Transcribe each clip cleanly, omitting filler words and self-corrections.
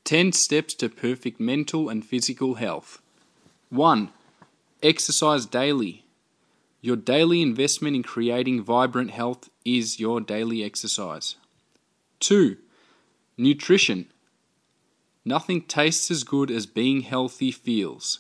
10 steps to perfect mental and physical health. 1. Exercise daily. Your daily investment in creating vibrant health is your daily exercise. 2. Nutrition. Nothing tastes as good as being healthy feels.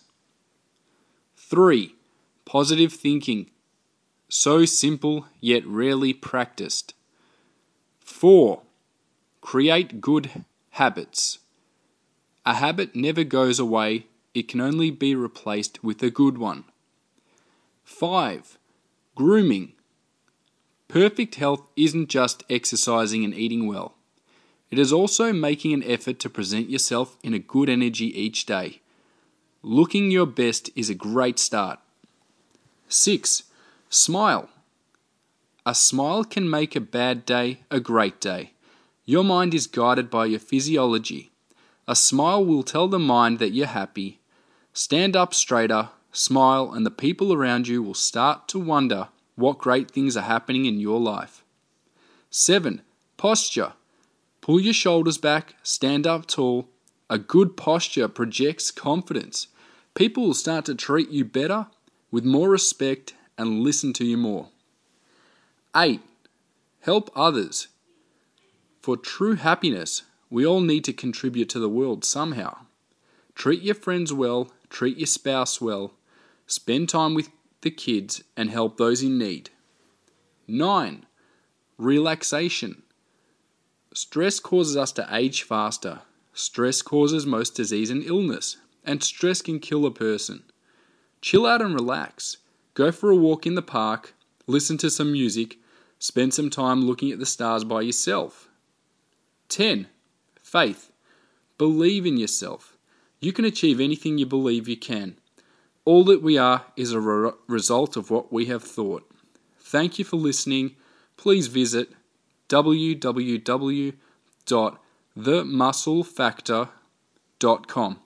3. Positive thinking. So simple yet rarely practiced. 4. Create good habits. A habit never goes away, it can only be replaced with a good one. 5. Grooming. Perfect health isn't just exercising and eating well. It is also making an effort to present yourself in a good energy each day. Looking your best is a great start. 6. Smile. A smile can make a bad day a great day. Your mind is guided by your physiology. A smile will tell the mind that you're happy. Stand up straighter, smile, and the people around you will start to wonder what great things are happening in your life. 7. Posture. Pull your shoulders back, stand up tall. A good posture projects confidence. People will start to treat you better, with more respect, and listen to you more. 8. Help others. For true happiness, we all need to contribute to the world somehow. Treat your friends well, treat your spouse well, spend time with the kids, and help those in need. 9. Relaxation. Stress causes us to age faster. Stress causes most disease and illness, and stress can kill a person. Chill out and relax. Go for a walk in the park, listen to some music, spend some time looking at the stars by yourself. 10. Faith. Believe in yourself. You can achieve anything you believe you can. All that we are is a result of what we have thought. Thank you for listening. Please visit www.themusclefactor.com.